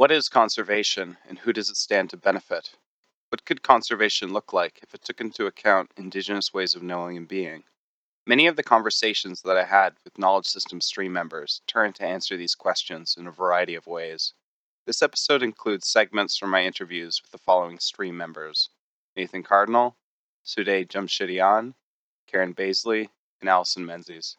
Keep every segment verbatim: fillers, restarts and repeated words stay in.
What is conservation, and who does it stand to benefit? What could conservation look like if it took into account Indigenous ways of knowing and being? Many of the conversations that I had with Knowledge System stream members turned to answer these questions in a variety of ways. This episode includes segments from my interviews with the following stream members: Nathan Cardinal, Sude Jamshidian, Karen Baisley, and Allison Menzies.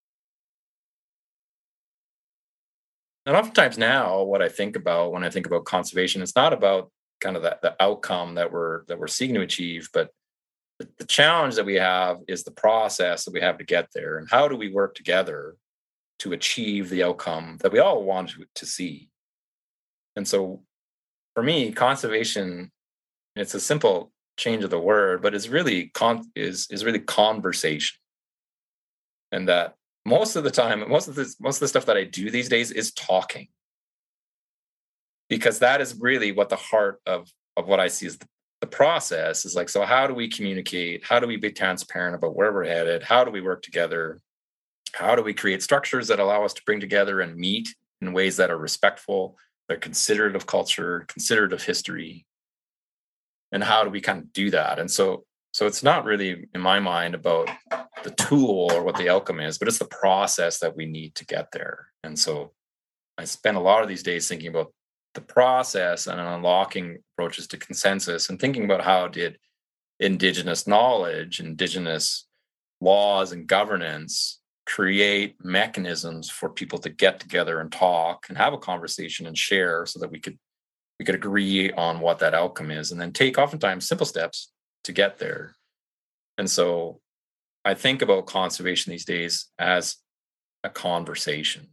And oftentimes now, what I think about when I think about conservation, it's not about kind of the, the outcome that we're that we're seeking to achieve, but the, the challenge that we have is the process that we have to get there, and how do we work together to achieve the outcome that we all want to, to see. And so, for me, conservation, it's a simple change of the word, but it's really con- is is really conversation, and that. Most of the time, most of this, most of the stuff that I do these days is talking, because that is really what the heart of, of what I see is the, the process is like. So how do we communicate? How do we be transparent about where we're headed? How do we work together? How do we create structures that allow us to bring together and meet in ways that are respectful, they're considerate of culture, considerate of history? And how do we kind of do that? And so So it's not really, in my mind, about the tool or what the outcome is, but it's the process that we need to get there. And so I spend a lot of these days thinking about the process and unlocking approaches to consensus, and thinking about how did Indigenous knowledge, Indigenous laws and governance create mechanisms for people to get together and talk and have a conversation and share, so that we could we could agree on what that outcome is, and then take oftentimes simple steps to get there. And so I think about conservation these days as a conversation.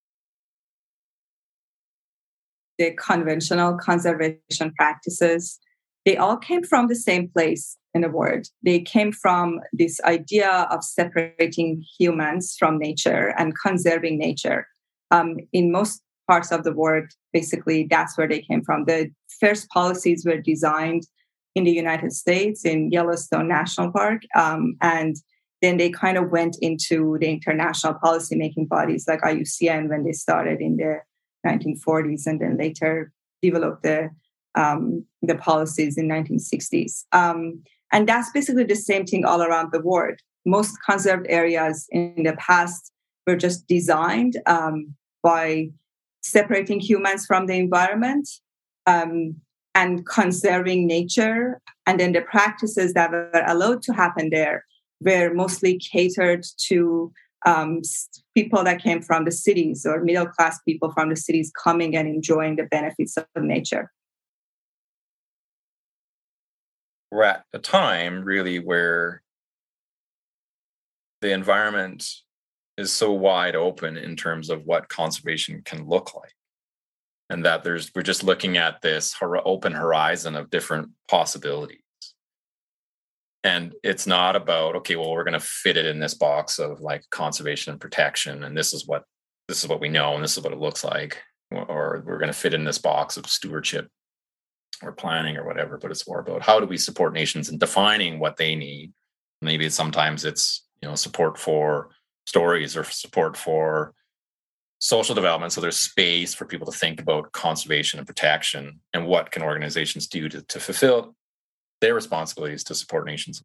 The conventional conservation practices, they all came from the same place in the world. They came from this idea of separating humans from nature and conserving nature. Um, in most parts of the world, basically, that's where they came from. The first policies were designed in the United States, in Yellowstone National Park. Um, and then they kind of went into the international policymaking bodies like I U C N when they started in the nineteen forties, and then later developed the, um, the policies in nineteen sixties. Um, and that's basically the same thing all around the world. Most conserved areas in the past were just designed um, by separating humans from the environment, um, and conserving nature. And then the practices that were allowed to happen there were mostly catered to um, people that came from the cities, or middle-class people from the cities coming and enjoying the benefits of nature. We're at a time really where the environment is so wide open in terms of what conservation can look like. And that there's we're just looking at this open horizon of different possibilities. And it's not about, okay, well, we're going to fit it in this box of like conservation and protection, and this is what this is what we know, and this is what it looks like, or we're going to fit in this box of stewardship or planning or whatever. But it's more about how do we support nations in defining what they need. Maybe sometimes it's, you know, support for stories or support for social development. So there's space for people to think about conservation and protection, and what can organizations do to, to fulfill their responsibilities to support nations.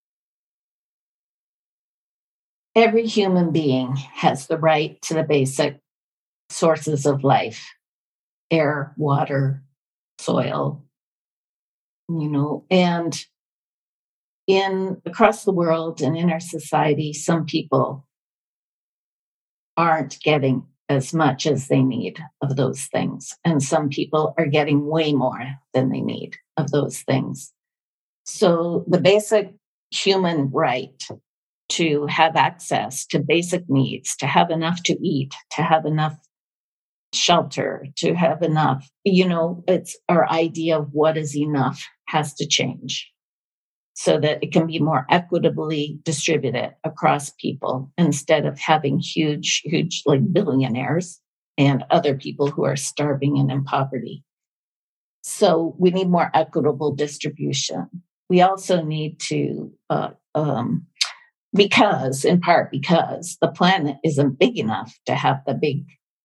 Every human being has the right to the basic sources of life: air, water, soil, you know, and in across the world and in our society, some people aren't getting as much as they need of those things. And some people are getting way more than they need of those things. So the basic human right to have access to basic needs, to have enough to eat, to have enough shelter, to have enough, you know, it's our idea of what is enough has to change, so that it can be more equitably distributed across people, instead of having huge, huge, like billionaires and other people who are starving and in poverty. So we need more equitable distribution. We also need to, uh, um, because, in part because the planet isn't big enough to have the big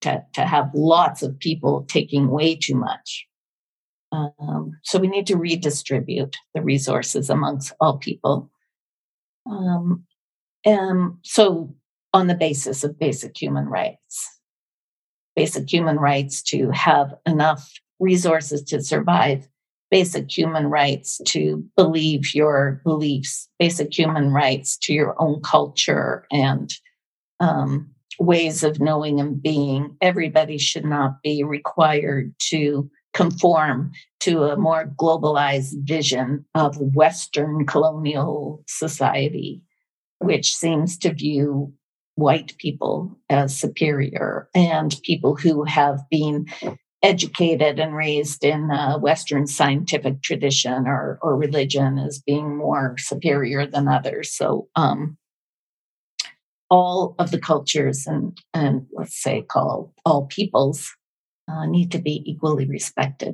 to, to have lots of people taking way too much. Um, so we need to redistribute the resources amongst all people. Um, and so on the basis of basic human rights, basic human rights to have enough resources to survive, basic human rights to believe your beliefs, basic human rights to your own culture and um, ways of knowing and being. Everybody should not be required to conform to a more globalized vision of Western colonial society, which seems to view white people as superior and people who have been educated and raised in a Western scientific tradition or, or religion as being more superior than others. So um, all of the cultures and, and let's say call all peoples uh, need to be equally respected.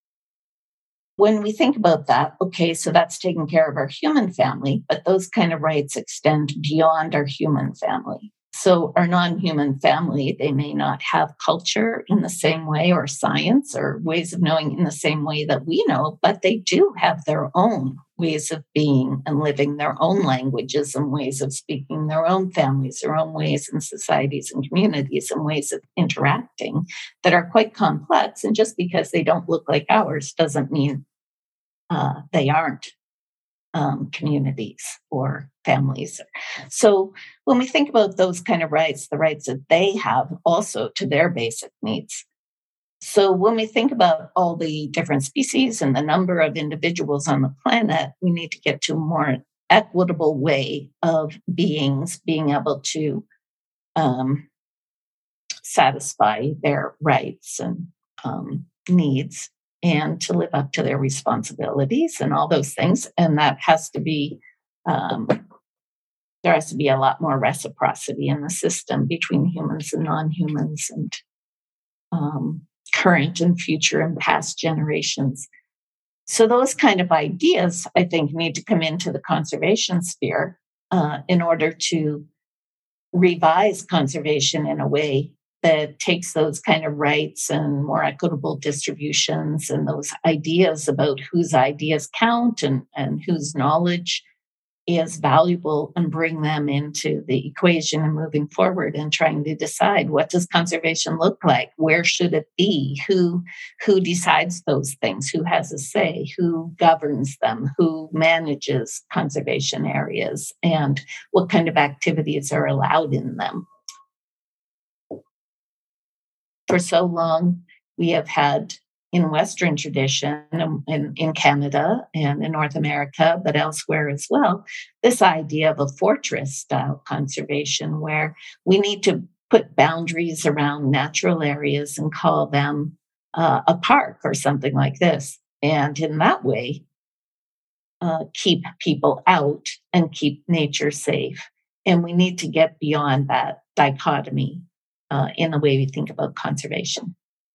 When we think about that, okay, so that's taking care of our human family, but those kind of rights extend beyond our human family. So our non-human family, they may not have culture in the same way or science or ways of knowing in the same way that we know, but they do have their own ways of being and living, their own languages and ways of speaking, their own families, their own ways in societies and communities and ways of interacting that are quite complex. And just because they don't look like ours doesn't mean uh, they aren't um, communities or families. So when we think about those kind of rights, the rights that they have also to their basic needs. So when we think about all the different species and the number of individuals on the planet, we need to get to a more equitable way of beings being able to um, satisfy their rights and um, needs and to live up to their responsibilities and all those things. And that has to be, um, there has to be a lot more reciprocity in the system between humans and non-humans and um, current and future and past generations. So those kind of ideas, I think, need to come into the conservation sphere uh, in order to revise conservation in a way that takes those kind of rights and more equitable distributions and those ideas about whose ideas count and, and whose knowledge is valuable and bring them into the equation and moving forward and trying to decide what does conservation look like? Where should it be? Who, who decides those things? Who has a say? Who governs them? Who manages conservation areas? And what kind of activities are allowed in them? For so long, we have had in Western tradition, in, in Canada and in North America, but elsewhere as well, this idea of a fortress-style conservation where we need to put boundaries around natural areas and call them uh, a park or something like this. And in that way, uh, keep people out and keep nature safe. And we need to get beyond that dichotomy Uh, in the way we think about conservation.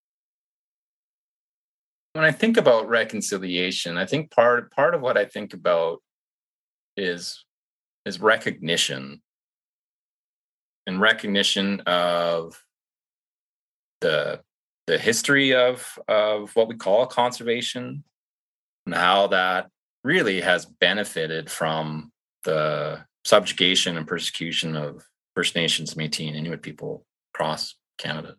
When I think about reconciliation, I think part part of what I think about is is recognition and recognition of the the history of of what we call conservation and how that really has benefited from the subjugation and persecution of First Nations, Métis, and Inuit people across Canada.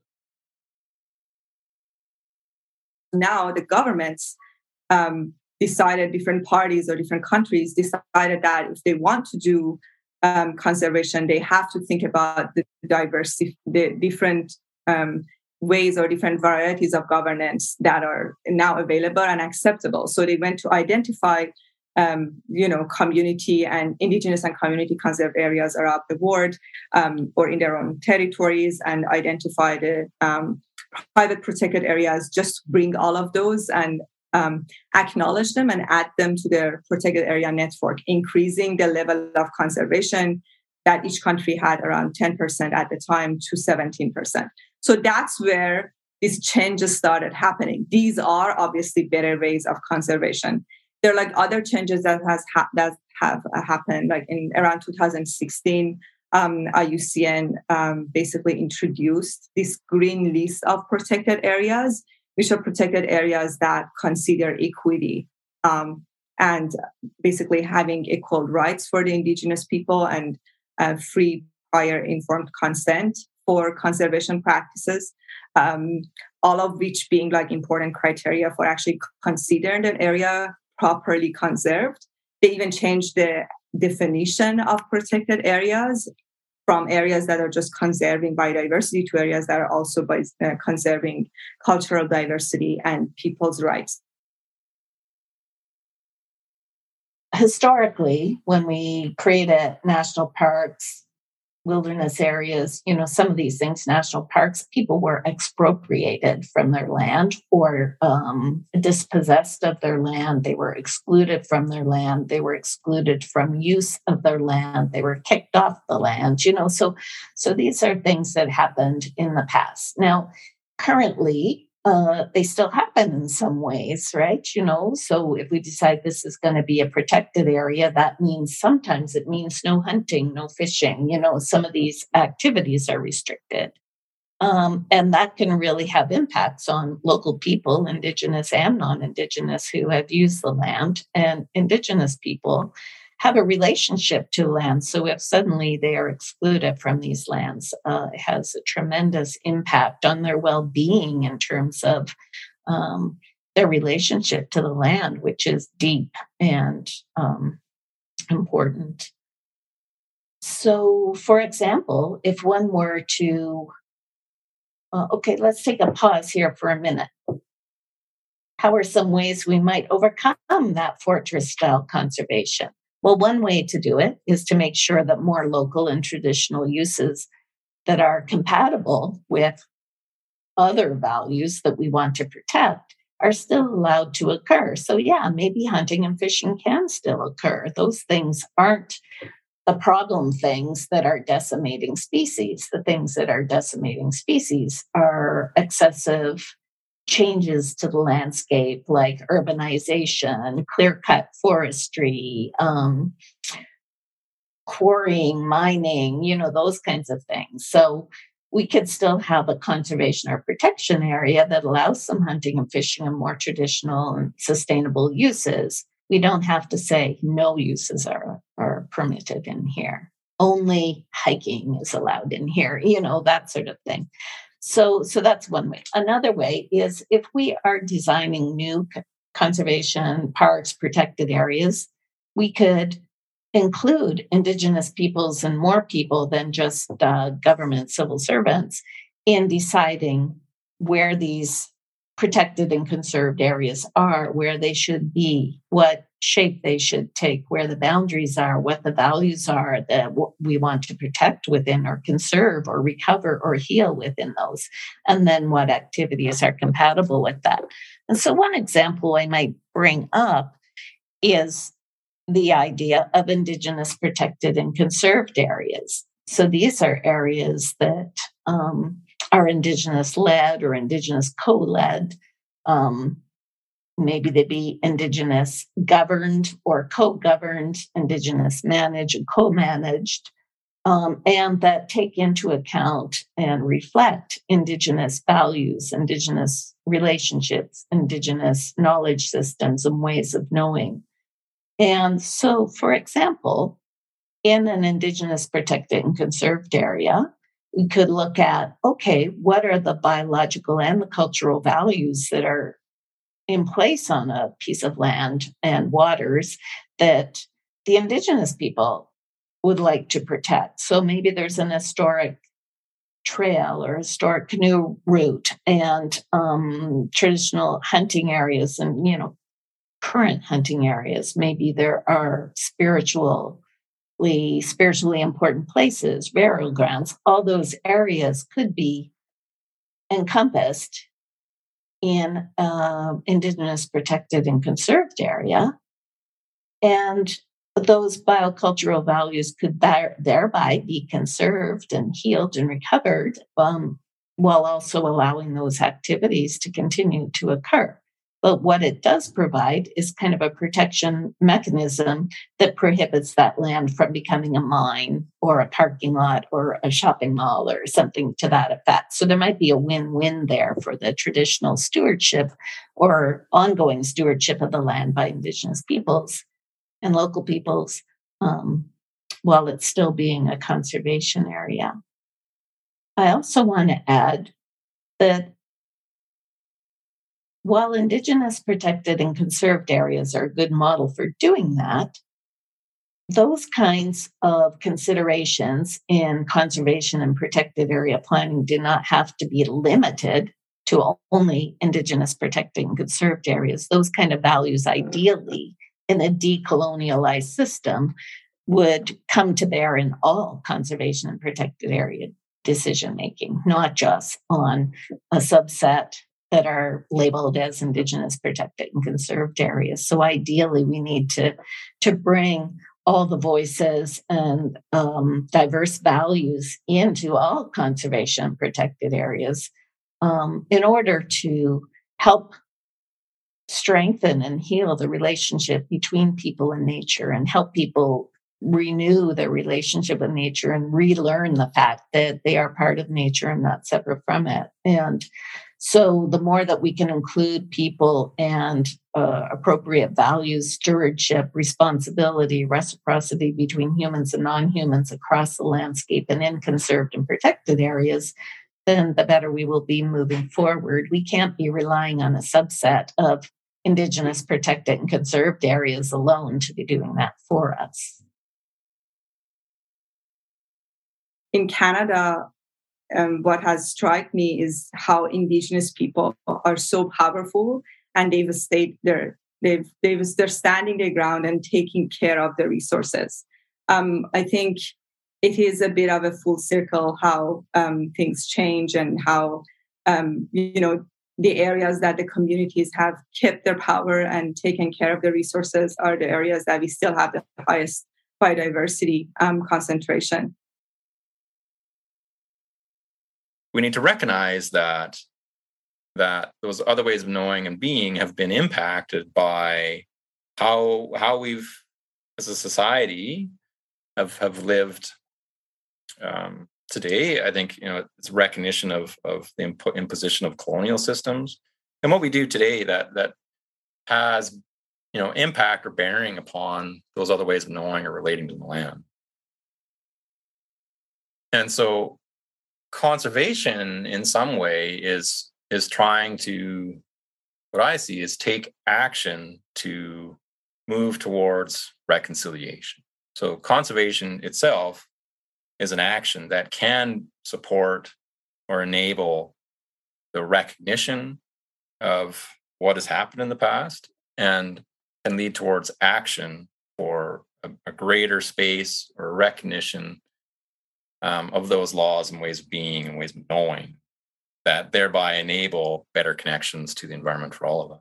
Now the governments um, decided, different parties or different countries decided that if they want to do um, conservation, they have to think about the diversity, the different um, ways or different varieties of governance that are now available and acceptable. So they went to identify Um, you know, community and indigenous and community conserved areas around the world um, or in their own territories and identify the um, private protected areas, just bring all of those and um, acknowledge them and add them to their protected area network, increasing the level of conservation that each country had around ten percent at the time to seventeen percent. So that's where these changes started happening. These are obviously better ways of conservation. There are like other changes that has ha- that have uh, happened, like in around two thousand sixteen, um, I U C N um, basically introduced this green list of protected areas, which are protected areas that consider equity um, and basically having equal rights for the indigenous people and uh, free, prior, informed consent for conservation practices, um, all of which being like important criteria for actually considering an area properly conserved. They even changed the definition of protected areas from areas that are just conserving biodiversity to areas that are also by, uh, conserving cultural diversity and people's rights. Historically, when we created national parks, wilderness areas, you know, some of these things, national parks, people were expropriated from their land or um, dispossessed of their land. They were excluded from their land. They were excluded from use of their land. They were kicked off the land, you know. So, so these are things that happened in the past. Now, currently, Uh, they still happen in some ways, right? You know, so if we decide this is going to be a protected area, that means sometimes it means no hunting, no fishing. You know, some of these activities are restricted. Um, and that can really have impacts on local people, Indigenous and non-Indigenous, who have used the land. And Indigenous people have a relationship to land. So if suddenly they are excluded from these lands, uh, it has a tremendous impact on their well-being in terms of um, their relationship to the land, which is deep and um, important. So, for example, if one were to, uh, okay, let's take a pause here for a minute. How are some ways we might overcome that fortress-style conservation? Well, one way to do it is to make sure that more local and traditional uses that are compatible with other values that we want to protect are still allowed to occur. So yeah, maybe hunting and fishing can still occur. Those things aren't the problem things that are decimating species. The things that are decimating species are excessive changes to the landscape, like urbanization, clear-cut forestry, um, quarrying, mining, you know, those kinds of things. So we could still have a conservation or protection area that allows some hunting and fishing and more traditional and sustainable uses. We don't have to say no uses are, are permitted in here. Only hiking is allowed in here, you know, that sort of thing. So, so that's one way. Another way is if we are designing new conservation parks, protected areas, we could include Indigenous peoples and more people than just uh, government civil servants in deciding where these protected and conserved areas are, where they should be, what shape they should take, where the boundaries are, what the values are that we want to protect within or conserve or recover or heal within those, and then what activities are compatible with that. And so one example I might bring up is the idea of Indigenous protected and conserved areas. So these are areas that um, are Indigenous-led or Indigenous co-led. Um, maybe they be Indigenous governed or co-governed, Indigenous managed and co-managed, um, and that take into account and reflect Indigenous values, Indigenous relationships, Indigenous knowledge systems and ways of knowing. And so, for example, in an Indigenous protected and conserved area, we could look at, okay, what are the biological and the cultural values that are in place on a piece of land and waters that the Indigenous people would like to protect? So maybe there's an historic trail or historic canoe route and um, traditional hunting areas and, you know, current hunting areas. Maybe there are spiritual spiritually important places, burial grounds. All those areas could be encompassed in uh, Indigenous protected and conserved area. And those biocultural values could th- thereby be conserved and healed and recovered um, while also allowing those activities to continue to occur. But what it does provide is kind of a protection mechanism that prohibits that land from becoming a mine or a parking lot or a shopping mall or something to that effect. So there might be a win-win there for the traditional stewardship or ongoing stewardship of the land by Indigenous peoples and local peoples, um, while it's still being a conservation area. I also want to add that while Indigenous protected and conserved areas are a good model for doing that, those kinds of considerations in conservation and protected area planning do not have to be limited to only Indigenous protected and conserved areas. Those kind of values, ideally, in a decolonialized system, would come to bear in all conservation and protected area decision making, not just on a subset that are labeled as Indigenous protected and conserved areas. So ideally, we need to, to bring all the voices and um, diverse values into all conservation and protected areas um, in order to help strengthen and heal the relationship between people and nature and help people renew their relationship with nature and relearn the fact that they are part of nature and not separate from it. And so the more that we can include people and uh, appropriate values, stewardship, responsibility, reciprocity between humans and non-humans across the landscape and in conserved and protected areas, then the better we will be moving forward. We can't be relying on a subset of Indigenous protected and conserved areas alone to be doing that for us. In Canada, um, what has struck me is how Indigenous people are so powerful, and they've stayed there. They've, they've they're standing their ground and taking care of the resources. Um, I think it is a bit of a full circle how um, things change and how um, you know the areas that the communities have kept their power and taken care of the resources are the areas that we still have the highest biodiversity um, concentration. We need to recognize that that those other ways of knowing and being have been impacted by how how we've, as a society, have have lived um, today. I think you know it's recognition of of the impo- imposition of colonial systems and what we do today that that has you know impact or bearing upon those other ways of knowing or relating to the land. And so conservation in some way is is trying to, what I see is take action to move towards reconciliation. So conservation itself is an action that can support or enable the recognition of what has happened in the past and can lead towards action for a, a greater space or recognition Um, of those laws and ways of being and ways of knowing that thereby enable better connections to the environment for all of us.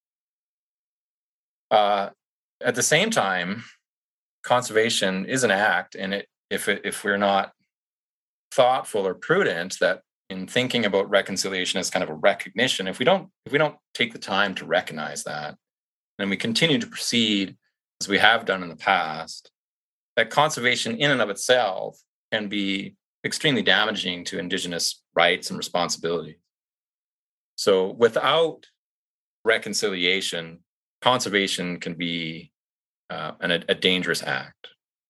Uh, at the same time, conservation is an act, and it, if it, if we're not thoughtful or prudent, that in thinking about reconciliation as kind of a recognition, if we don't if we don't take the time to recognize that, and we continue to proceed as we have done in the past, that conservation in and of itself can be extremely damaging to Indigenous rights and responsibilities. So without reconciliation, conservation can be uh, an, a dangerous act.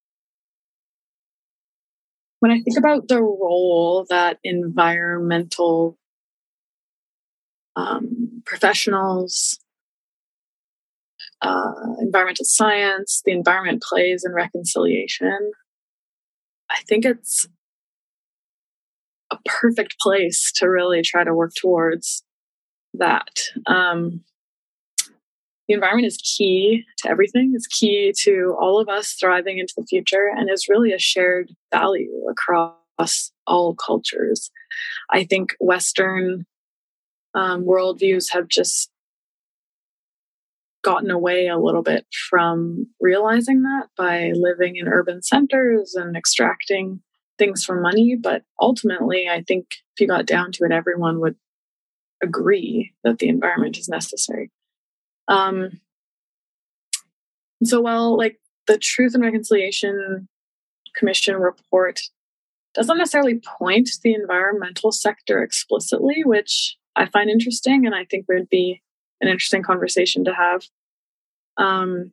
When I think about the role that environmental um, professionals, uh, environmental science, the environment plays in reconciliation, I think it's a perfect place to really try to work towards that. Um, the environment is key to everything. It's key to all of us thriving into the future and is really a shared value across all cultures. I think Western um, worldviews have just gotten away a little bit from realizing that by living in urban centers and extracting things for money. But ultimately, I think if you got down to it, everyone would agree that the environment is necessary. Um, so while like the Truth and Reconciliation Commission report doesn't necessarily point to the environmental sector explicitly, which I find interesting and I think would be an interesting conversation to have. Um,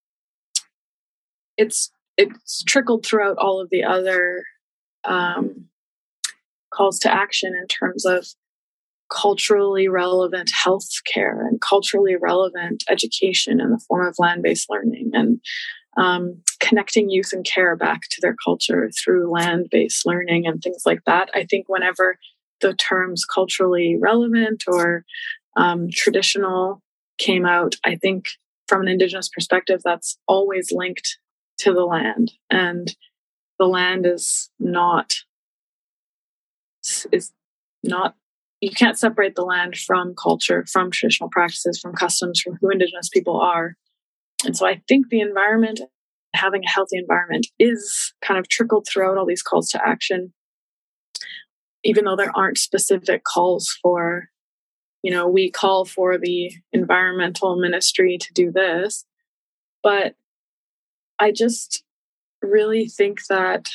it's it's trickled throughout all of the other um, calls to action in terms of culturally relevant healthcare and culturally relevant education in the form of land-based learning, and um, connecting youth and care back to their culture through land-based learning and things like that. I think whenever the terms culturally relevant or um, traditional came out, I think from an Indigenous perspective, that's always linked to the land, and the land is not is not you can't separate the land from culture, from traditional practices, from customs, from who Indigenous people are. And so I think the environment, having a healthy environment, is kind of trickled throughout all these calls to action, even though there aren't specific calls for, you know, we call for the environmental ministry to do this. But I just really think that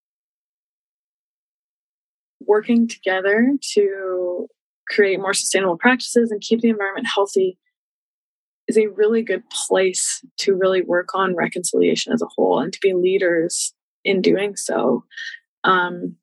working together to create more sustainable practices and keep the environment healthy is a really good place to really work on reconciliation as a whole and to be leaders in doing so. Um,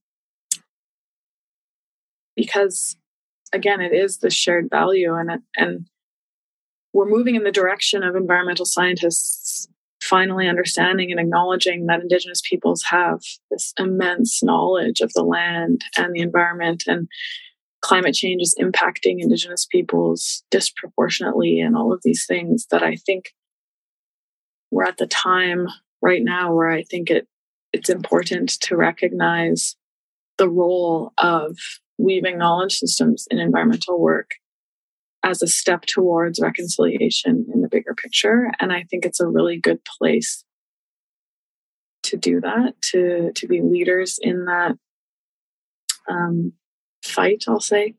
because, again, it is the shared value, and it, and we're moving in the direction of environmental scientists finally understanding and acknowledging that Indigenous peoples have this immense knowledge of the land and the environment, and climate change is impacting Indigenous peoples disproportionately, and all of these things that I think we're at the time right now where I think it it's important to recognize the role of weaving knowledge systems in environmental work as a step towards reconciliation in the bigger picture. And I think it's a really good place to do that, to, to be leaders in that um, fight, I'll say.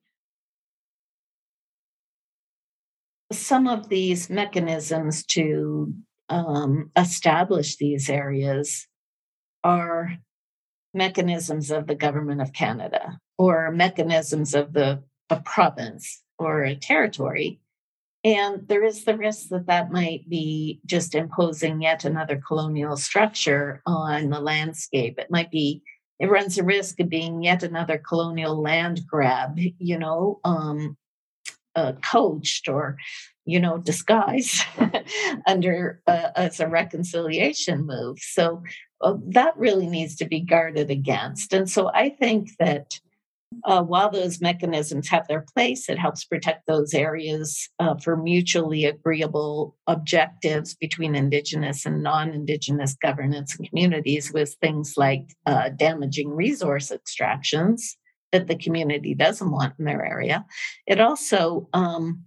Some of these mechanisms to um, establish these areas are mechanisms of the Government of Canada or mechanisms of the a province or a territory. And there is the risk that that might be just imposing yet another colonial structure on the landscape. It might be, it runs the risk of being yet another colonial land grab, you know, um, uh, coached or, you know, disguised under uh, as a reconciliation move. So uh, that really needs to be guarded against. And so I think that Uh, while those mechanisms have their place, it helps protect those areas uh, for mutually agreeable objectives between Indigenous and non-Indigenous governance and communities, with things like uh, damaging resource extractions that the community doesn't want in their area. It also um,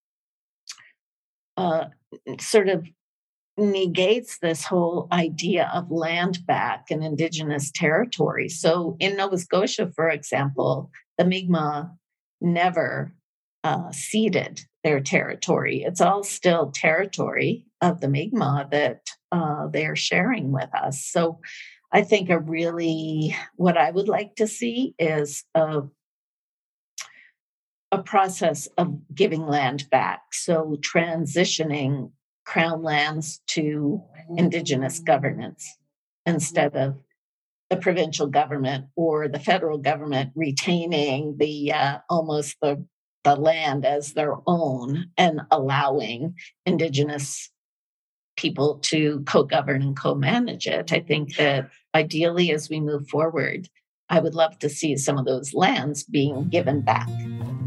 uh, sort of negates this whole idea of land back in Indigenous territory. So in Nova Scotia, for example, the Mi'kmaq never uh, ceded their territory. It's all still territory of the Mi'kmaq that uh, they're sharing with us. So I think a really, what I would like to see is a, a process of giving land back. So transitioning Crown lands to Indigenous governance instead of the provincial government or the federal government retaining the uh, almost the, the land as their own and allowing Indigenous people to co-govern and co-manage it. I think that ideally, as we move forward, I would love to see some of those lands being given back.